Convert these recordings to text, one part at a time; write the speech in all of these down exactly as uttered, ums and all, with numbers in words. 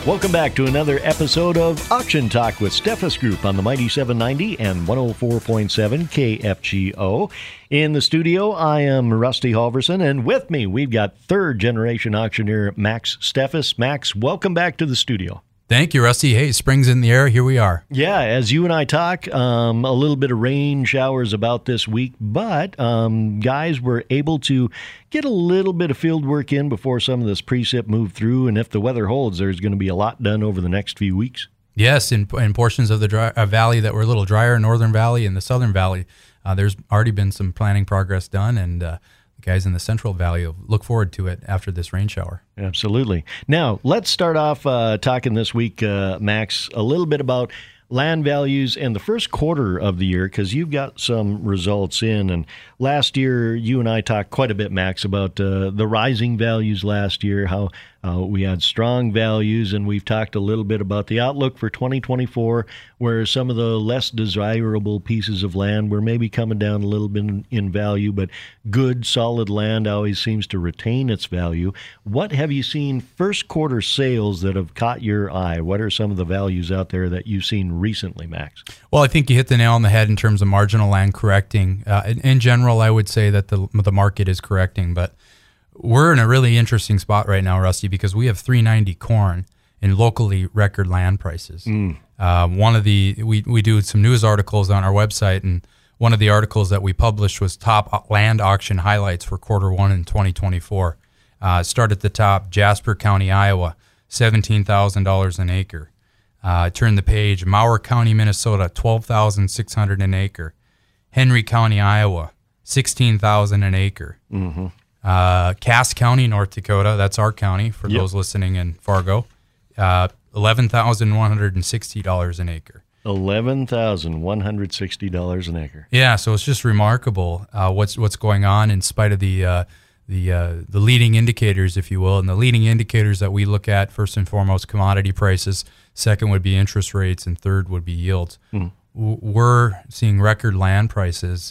Welcome back to another episode of Auction Talk with Steffes Group on the Mighty seven ninety and one oh four point seven K F G O. In the studio, I am Rusty Halverson, and with me, we've got third-generation auctioneer Max Steffes. Max, welcome back to the studio. Thank you, Rusty. Hey, spring's in the air. Here we are. Yeah, as you and I talk, um, a little bit of rain showers about this week, but um, guys were able to get a little bit of field work in before some of this precip moved through, and if the weather holds, there's going to be a lot done over the next few weeks. Yes, in, in portions of the dry, uh, valley that were a little drier, Northern Valley and the Southern Valley, uh, there's already been some planning progress done, and uh, the guys in the Central Valley will look forward to it after this rain shower. Absolutely. Now, let's start off uh, talking this week, uh, Max, a little bit about land values in the first quarter of the year, because you've got some results in. And last year, you and I talked quite a bit, Max, about uh, the rising values last year, how uh, we had strong values, and we've talked a little bit about the outlook for twenty twenty-four, where some of the less desirable pieces of land were maybe coming down a little bit in, in value, but good, solid land always seems to retain its value. What have you seen first quarter sales that have caught your eye? What are some of the values out there that you've seen recently, Max? Well, I think you hit the nail on the head in terms of marginal land correcting. Uh, in, in general, I would say that the the market is correcting, but we're in a really interesting spot right now, Rusty, because we have three ninety corn in locally record land prices. Mm. Uh, one of the we we do some news articles on our website, and one of the articles that we published was top land auction highlights for quarter one in twenty twenty-four. Uh, start at the top, Jasper County, Iowa, seventeen thousand dollars an acre. Uh, turn the page, Mower County, Minnesota, twelve thousand six hundred dollars an acre. Henry County, Iowa, sixteen thousand dollars an acre. Mm-hmm. Uh, Cass County, North Dakota, that's our county for yep. those listening in Fargo, uh, eleven thousand one hundred sixty dollars an acre. eleven thousand one hundred sixty dollars an acre. Yeah, so it's just remarkable uh, what's what's going on in spite of the uh, the uh, the leading indicators, if you will. And the leading indicators that we look at, first and foremost, commodity prices. Second would be interest rates, and third would be yields. Mm. We're seeing record land prices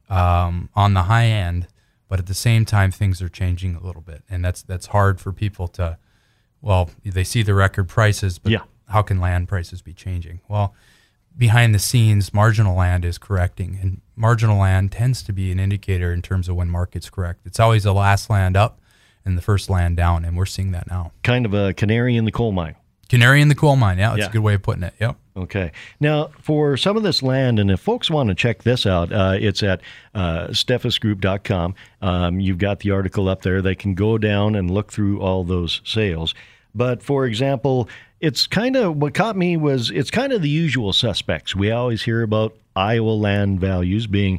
um, on the high end, but at the same time, things are changing a little bit, and that's that's hard for people to. Well, they see the record prices, but yeah. how can land prices be changing? Well, behind the scenes, marginal land is correcting, and marginal land tends to be an indicator in terms of when markets correct. It's always the last land up and the first land down, and we're seeing that now. Kind of a canary in the coal mine. Canary in the coal mine, yeah, that's yeah. a good way of putting it, yep. Okay. Now, for some of this land, and if folks want to check this out, uh, it's at uh, steffes group dot com. Um, you've got the article up there. They can go down and look through all those sales. But, for example, it's kind of, what caught me was, it's kind of the usual suspects. We always hear about Iowa land values being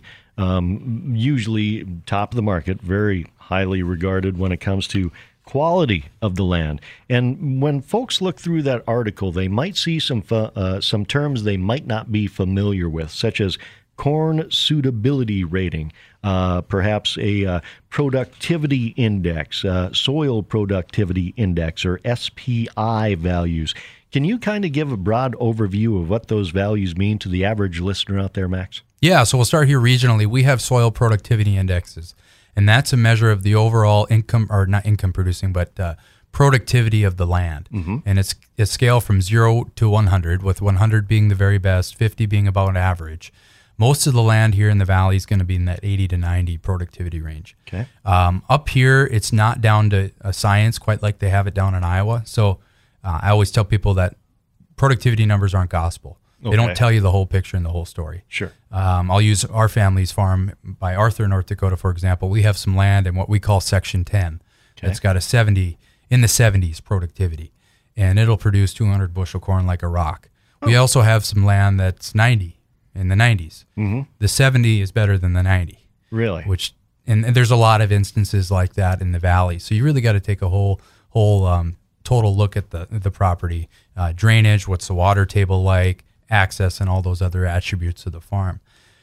um, usually top of the market, very highly regarded when it comes to quality of the land. And when folks look through that article, they might see some uh, some terms they might not be familiar with, such as corn suitability rating, uh, perhaps a uh, productivity index, uh, soil productivity index, or S P I values. Can you kind of give a broad overview of what those values mean to the average listener out there, Max? Yeah, so we'll start here regionally. We have soil productivity indexes. And that's a measure of the overall income, or not income producing, but uh, productivity of the land. Mm-hmm. And it's a scale from zero to one hundred, with one hundred being the very best, fifty being about average. Most of the land here in the valley is going to be in that eighty to ninety productivity range. Okay. Um, up here, it's not down to a science quite like they have it down in Iowa. So uh, I always tell people that productivity numbers aren't gospel. They okay. don't tell you the whole picture and the whole story. Sure. Um, I'll use our family's farm by Arthur, North Dakota, for example. We have some land in what we call Section ten. Okay. It's got a seventy, in the seventies productivity, and it'll produce two hundred bushel corn like a rock. Oh. We also have some land that's ninety, in the nineties. Mm-hmm. The seventy is better than the ninety. Really? Which, and, and there's a lot of instances like that in the valley. So you really got to take a whole whole um, total look at the, the property. Uh, drainage, what's the water table like, access, and all those other attributes of the farm.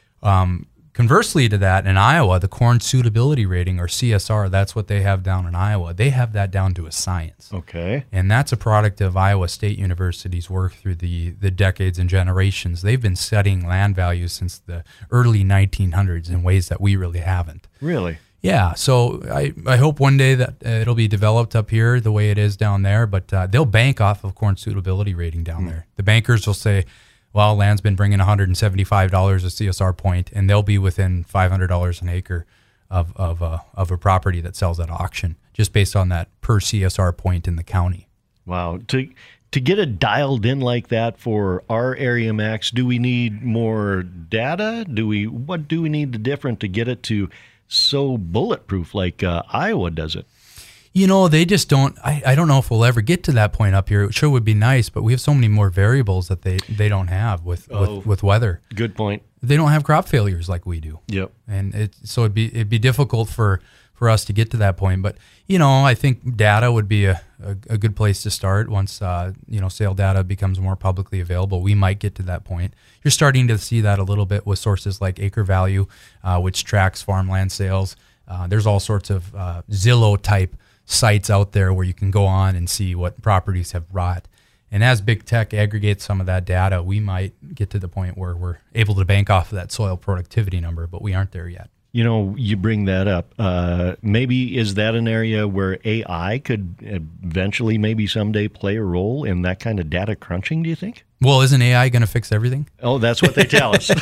Um, conversely to that, in Iowa, the corn suitability rating, or C S R, that's what they have down in Iowa. They have that down to a science. Okay. And that's a product of Iowa State University's work through the, the decades and generations. They've been studying land values since the early nineteen hundreds in ways that we really haven't. Really? Yeah, so I, I hope one day that uh, it'll be developed up here the way it is down there, but uh, they'll bank off of corn suitability rating down mm. there. The bankers will say, well, land's been bringing one hundred seventy-five dollars a C S R point, and they'll be within five hundred dollars an acre of of, uh, of a property that sells at auction, just based on that per C S R point in the county. Wow. To to get it dialed in like that for our area, Max, do we need more data? Do we what do we need to different to get it to so bulletproof like uh, Iowa does it? You know, they just don't, I, I don't know if we'll ever get to that point up here. It sure would be nice, but we have so many more variables that they, they don't have with, oh, with, with weather. Good point. They don't have crop failures like we do. Yep. And it, so it'd be, it'd be difficult for, for us to get to that point. But, you know, I think data would be a, a, a good place to start once, uh, you know, sale data becomes more publicly available. We might get to that point. You're starting to see that a little bit with sources like Acre Value, uh, which tracks farmland sales. Uh, there's all sorts of uh, Zillow type sites out there where you can go on and see what properties have brought. And as big tech aggregates some of that data, we might get to the point where we're able to bank off of that soil productivity number, but we aren't there yet. You know, you bring that up. Uh, maybe is that an area where A I could eventually maybe someday play a role in that kind of data crunching, do you think? Well, isn't A I going to fix everything? Oh, that's what they tell us.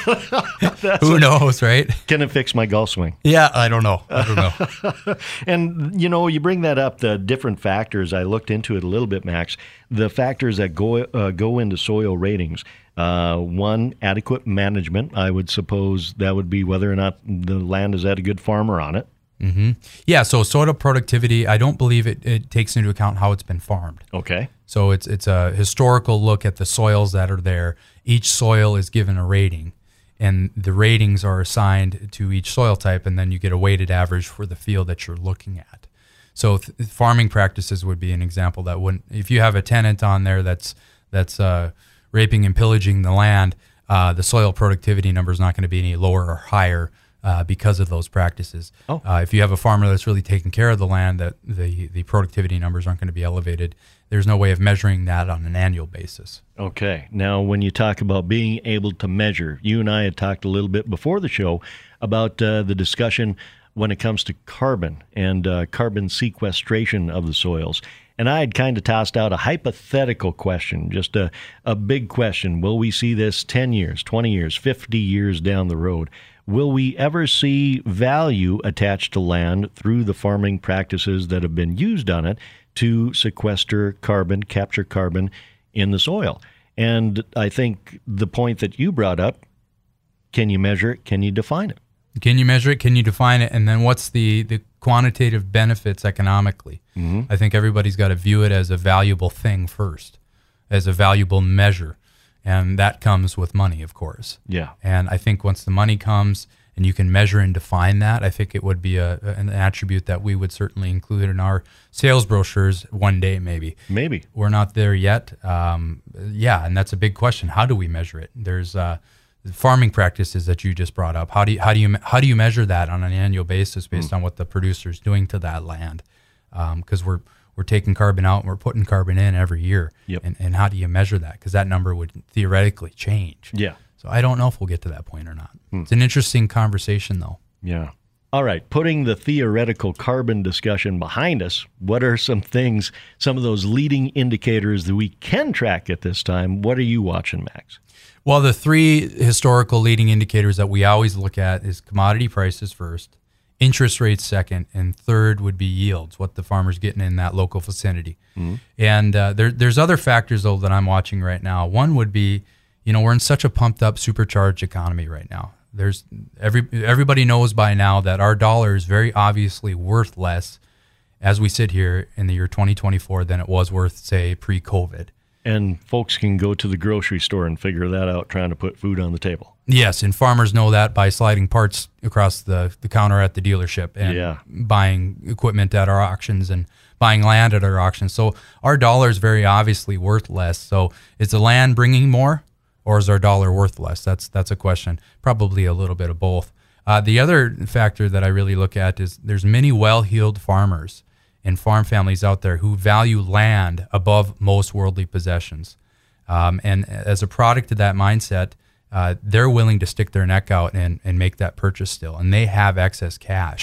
Who knows, right? Can it fix my golf swing? Yeah, I don't know. I don't know. And, you know, you bring that up, the different factors. I looked into it a little bit, Max. The factors that go uh, go into soil ratings. Uh, one, adequate management. I would suppose that would be whether or not the land has had a good farmer on it. Mm-hmm. Yeah, so soil productivity, I don't believe it, it takes into account how it's been farmed. Okay. So it's it's a historical look at the soils that are there. Each soil is given a rating, and the ratings are assigned to each soil type, and then you get a weighted average for the field that you're looking at. So th- farming practices would be an example that wouldn't, if you have a tenant on there that's that's uh, raping and pillaging the land, uh, the soil productivity number is not going to be any lower or higher uh, because of those practices. Oh. Uh, if you have a farmer that's really taking care of the land, that the the productivity numbers aren't going to be elevated. There's no way of measuring that on an annual basis. Okay. Now, when you talk about being able to measure, you and I had talked a little bit before the show about uh, the discussion when it comes to carbon and uh, carbon sequestration of the soils. And I had kind of tossed out a hypothetical question, just a, a big question. Will we see this ten years, twenty years, fifty years down the road? Will we ever see value attached to land through the farming practices that have been used on it to sequester carbon, capture carbon in the soil? And I think the point that you brought up, can you measure it? Can you define it? Can you measure it? Can you define it? And then what's the, the quantitative benefits economically? Mm-hmm. I think everybody's got to view it as a valuable thing first, as a valuable measure. And that comes with money, of course. Yeah. And I think once the money comes and you can measure and define that, I think it would be a, an attribute that we would certainly include in our sales brochures one day, maybe. Maybe. We're not there yet. Um, yeah, and that's a big question. How do we measure it? There's uh, farming practices that you just brought up. How do you, how do you how do you measure that on an annual basis based mm. on what the producer's doing to that land? Because um, we're we're taking carbon out and we're putting carbon in every year. Yep. And, and how do you measure that? Because that number would theoretically change. Yeah. So I don't know if we'll get to that point or not. Hmm. It's an interesting conversation, though. Yeah. All right. Putting the theoretical carbon discussion behind us, what are some things, some of those leading indicators that we can track at this time? What are you watching, Max? Well, the three historical leading indicators that we always look at is commodity prices first, interest rates second, and third would be yields, what the farmer's getting in that local vicinity. Mm-hmm. And uh, there, there's other factors, though, that I'm watching right now. One would be, you know, we're in such a pumped up, supercharged economy right now. There's every everybody knows by now that our dollar is very obviously worth less as we sit here in the year twenty twenty-four than it was worth, say, pre-COVID. And folks can go to the grocery store and figure that out, trying to put food on the table. Yes, and farmers know that by sliding parts across the, the counter at the dealership and yeah. buying equipment at our auctions and buying land at our auctions. So our dollar is very obviously worth less. So is the land bringing more, or is our dollar worth less? That's that's a question. Probably a little bit of both. Uh, the other factor that I really look at is there's many well-heeled farmers and farm families out there who value land above most worldly possessions. Um, and as a product of that mindset, uh, they're willing to stick their neck out and, and make that purchase still. And they have excess cash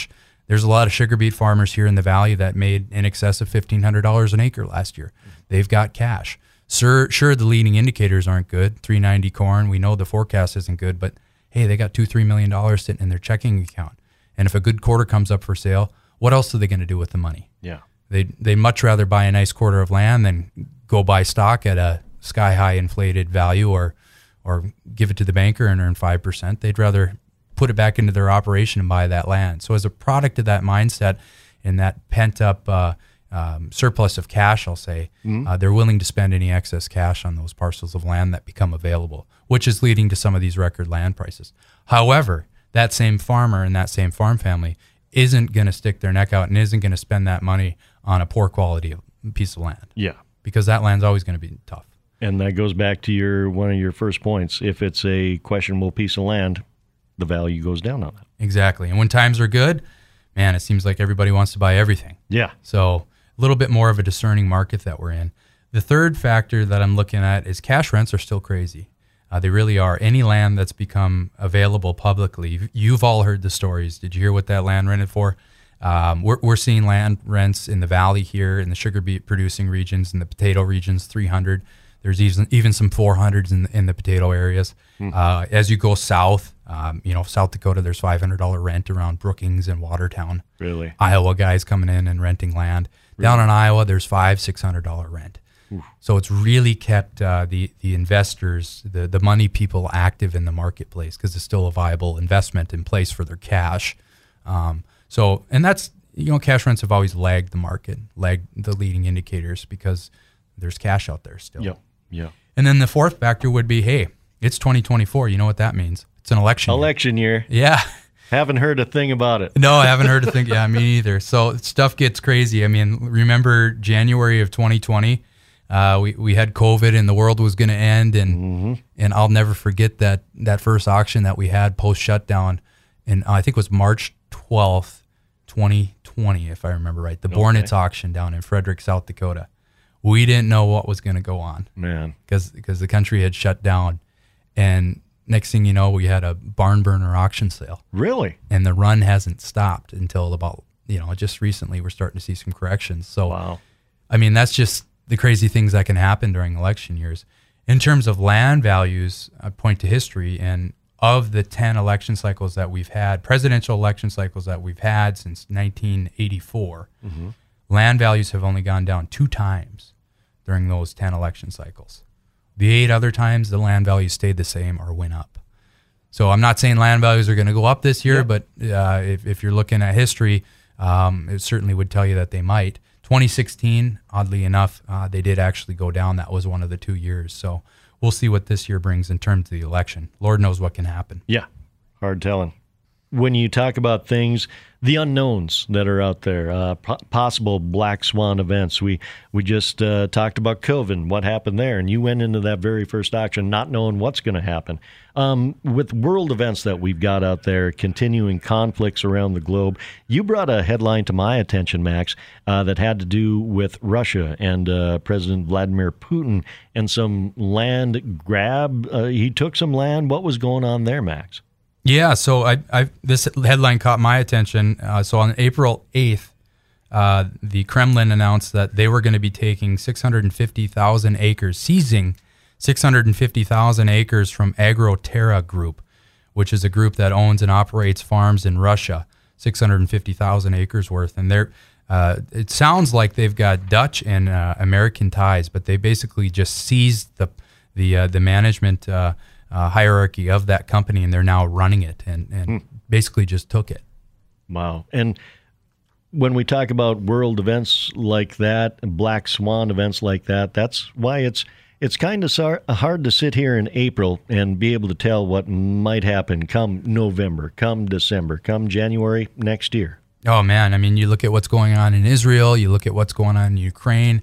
There's a lot of sugar beet farmers here in the valley that made in excess of fifteen hundred dollars an acre last year. They've got cash. Sure, sure, the leading indicators aren't good. three ninety corn, we know the forecast isn't good, but hey, they got two, three million dollars sitting in their checking account. And if a good quarter comes up for sale, what else are they going to do with the money? Yeah. They they much rather buy a nice quarter of land than go buy stock at a sky high inflated value or or give it to the banker and earn five percent. They'd rather put it back into their operation and buy that land. So as a product of that mindset and that pent up uh, um, surplus of cash, I'll say, mm-hmm. uh, they're willing to spend any excess cash on those parcels of land that become available, which is leading to some of these record land prices. However, that same farmer and that same farm family isn't going to stick their neck out and isn't going to spend that money on a poor quality piece of land. Yeah. Because that land's always going to be tough. And that goes back to your one of your first points. If it's a questionable piece of land, the value goes down on it. Exactly. And when times are good, man, it seems like everybody wants to buy everything. Yeah. So a little bit more of a discerning market that we're in. The third factor that I'm looking at is cash rents are still crazy. Uh, they really are. Any land that's become available publicly, you've all heard the stories. Did you hear what that land rented for? Um, we're, we're seeing land rents in the valley here, in the sugar beet producing regions, in the potato regions, three hundred. There's even even some four hundreds in, in the potato areas. Hmm. Uh, as you go south, um, you know, South Dakota, there's five hundred dollars rent around Brookings and Watertown. Really? Iowa guys coming in and renting land. Really? Down in Iowa, there's five, six hundred dollars rent. Oof. So it's really kept uh, the the investors, the the money people, active in the marketplace because it's still a viable investment in place for their cash. Um, so, and that's, you know, cash rents have always lagged the market, lagged the leading indicators because there's cash out there still. Yeah, yeah. And then the fourth factor would be, hey, it's twenty twenty-four. You know what that means? It's an election year. Election year. Yeah. Haven't heard a thing about it. No, I haven't heard a thing. Yeah, me either. So stuff gets crazy. I mean, remember January of twenty twenty? Uh, we, we had COVID and the world was going to end. And mm-hmm. and I'll never forget that that first auction that we had post-shutdown. And I think it was March twelfth, twenty twenty, if I remember right. The okay. Bornitz auction down in Frederick, South Dakota. We didn't know what was going to go on. Man. Because because the country had shut down. And next thing you know, we had a barn burner auction sale. Really? And the run hasn't stopped until about, you know, just recently we're starting to see some corrections. So, wow. I mean, that's just the crazy things that can happen during election years. In terms of land values, I point to history, and of the ten election cycles that we've had, presidential election cycles that we've had since nineteen eighty-four, mm-hmm. land values have only gone down two times during those ten election cycles. The eight other times, the land values stayed the same or went up. So I'm not saying land values are going to go up this year, yep. but uh, if, if you're looking at history, um, it certainly would tell you that they might. twenty sixteen, oddly enough, uh, they did actually go down. That was one of the two years. So we'll see what this year brings in terms of the election. Lord knows what can happen. Yeah, hard telling. When you talk about things, the unknowns that are out there, uh, po- possible black swan events. We we just uh, talked about COVID, what happened there, and you went into that very first auction not knowing what's going to happen. Um, with world events that we've got out there, continuing conflicts around the globe, you brought a headline to my attention, Max, uh, that had to do with Russia and uh, President Vladimir Putin and some land grab. Uh, he took some land. What was going on there, Max? Yeah, so I, I this headline caught my attention. Uh, so on April eighth, uh, the Kremlin announced that they were going to be taking six hundred fifty thousand acres, seizing six hundred fifty thousand acres from Agroterra Group, which is a group that owns and operates farms in Russia, six hundred fifty thousand acres worth. And they're, uh, it sounds like they've got Dutch and uh, American ties, but they basically just seized the the uh, the management uh Uh, hierarchy of that company, and they're now running it and, and hmm. basically just took it. Wow. And when we talk about world events like that, black swan events like that, that's why it's it's kind of sar- hard to sit here in April and be able to tell what might happen come November, come December, come January next year. Oh, man. I mean, you look at what's going on in Israel, you look at what's going on in Ukraine.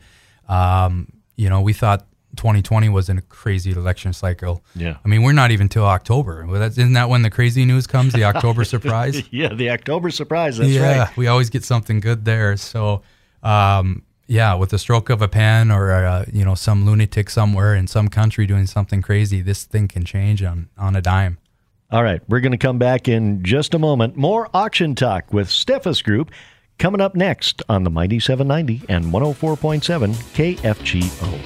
Um, you know, we thought twenty twenty was a crazy election cycle. Yeah. I mean, we're not even till October. Well, that's, isn't that when the crazy news comes, the October surprise? Yeah, the October surprise, that's yeah, right. Yeah, we always get something good there. So, um, yeah, with the stroke of a pen or, uh, you know, some lunatic somewhere in some country doing something crazy, this thing can change on, on a dime. All right, we're going to come back in just a moment. More auction talk with Steffes Group coming up next on the Mighty seven ninety and one oh four point seven K F G O.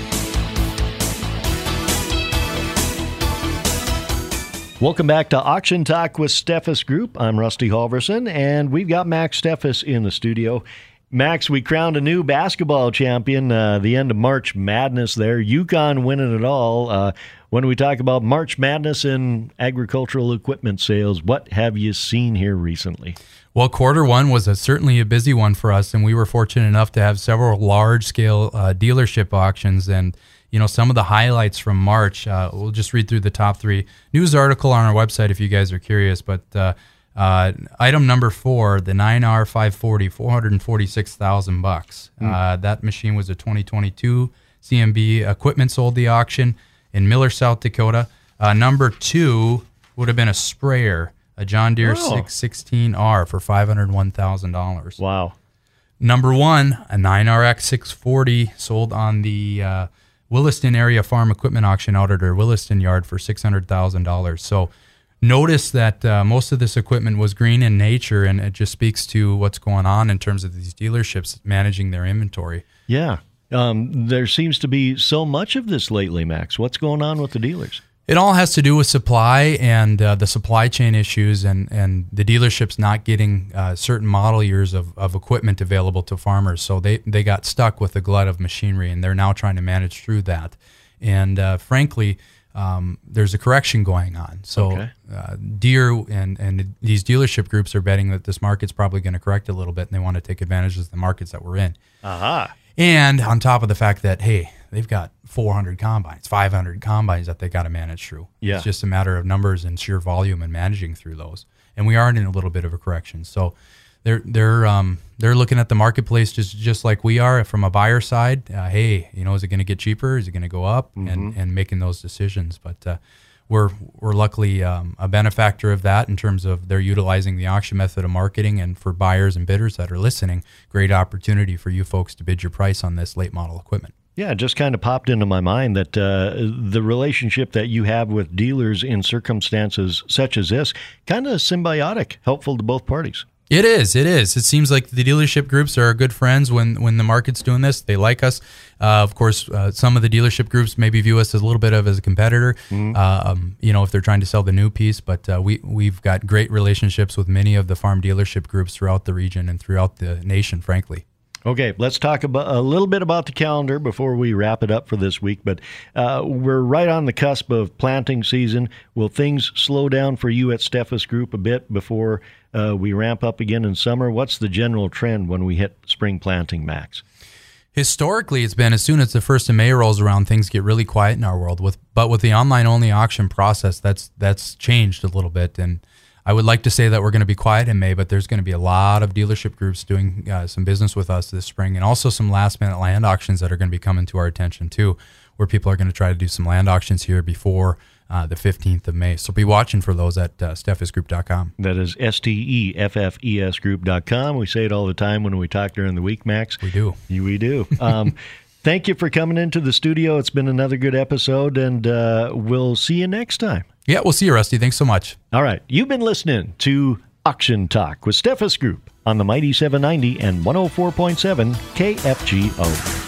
Welcome back to Auction Talk with Steffes Group. I'm Rusty Halverson, and we've got Max Steffes in the studio. Max, we crowned a new basketball champion, uh, the end of March Madness there. UConn winning it all. Uh, when we talk about March Madness in agricultural equipment sales, what have you seen here recently? Well, quarter one was a, certainly a busy one for us, and we were fortunate enough to have several large-scale uh, dealership auctions. And, you know, some of the highlights from March, uh, we'll just read through the top three. News article on our website if you guys are curious, but uh, uh, item number four, the nine R five forty, four hundred forty-six thousand bucks. Mm. Uh, that machine was a twenty twenty-two C M B equipment sold the auction in Miller, South Dakota. Uh, number two would have been a sprayer. A John Deere oh. six sixteen R for five hundred one thousand dollars. Wow. Number one, a nine R X six forty sold on the uh, Williston Area Farm Equipment Auction out at our Williston yard for six hundred thousand dollars. So notice that uh, most of this equipment was green in nature, and it just speaks to what's going on in terms of these dealerships managing their inventory. Yeah. Um, there seems to be so much of this lately, Max. What's going on with the dealers? It all has to do with supply and uh, the supply chain issues and, and the dealerships not getting uh, certain model years of, of equipment available to farmers. So they, they got stuck with a glut of machinery, and they're now trying to manage through that. And uh, frankly, um, there's a correction going on. So okay. uh, Deere and, and these dealership groups are betting that this market's probably going to correct a little bit, and they want to take advantage of the markets that we're in. Aha. And on top of the fact that, hey, they've got four hundred combines, five hundred combines that they got to manage through. Yeah. It's just a matter of numbers and sheer volume and managing through those. And we are in a little bit of a correction. So they're they're um they're looking at the marketplace just just like we are from a buyer side. Uh, hey, you know, is it going to get cheaper? Is it going to go up? Mm-hmm. And and making those decisions. But uh, we're we're luckily um, a benefactor of that in terms of they're utilizing the auction method of marketing. And for buyers and bidders that are listening, great opportunity for you folks to bid your price on this late model equipment. Yeah, it just kind of popped into my mind that uh, the relationship that you have with dealers in circumstances such as this, kind of symbiotic, helpful to both parties. It is. It is. It seems like the dealership groups are good friends when, when the market's doing this. They like us. Uh, of course, uh, some of the dealership groups maybe view us as a little bit of as a competitor, mm-hmm. uh, um, you know, if they're trying to sell the new piece. But uh, we, we've got great relationships with many of the farm dealership groups throughout the region and throughout the nation, frankly. Okay, let's talk about a little bit about the calendar before we wrap it up for this week. But uh, we're right on the cusp of planting season. Will things slow down for you at Steffes Group a bit before uh, we ramp up again in summer? What's the general trend when we hit spring planting, Max? Historically, it's been as soon as the first of May rolls around, things get really quiet in our world. With but with the online-only auction process, that's that's changed a little bit. And I would like to say that we're going to be quiet in May, but there's going to be a lot of dealership groups doing uh, some business with us this spring, and also some last-minute land auctions that are going to be coming to our attention too, where people are going to try to do some land auctions here before uh, the fifteenth of May. So be watching for those at uh, steffes group dot com. That is S T E F F E S group dot com. We say it all the time when we talk during the week, Max. We do. We do. Um, thank you for coming into the studio. It's been another good episode, and uh, we'll see you next time. Yeah, we'll see you, Rusty. Thanks so much. All right. You've been listening to Auction Talk with Steffes Group on the Mighty seven ninety and one oh four point seven K F G O.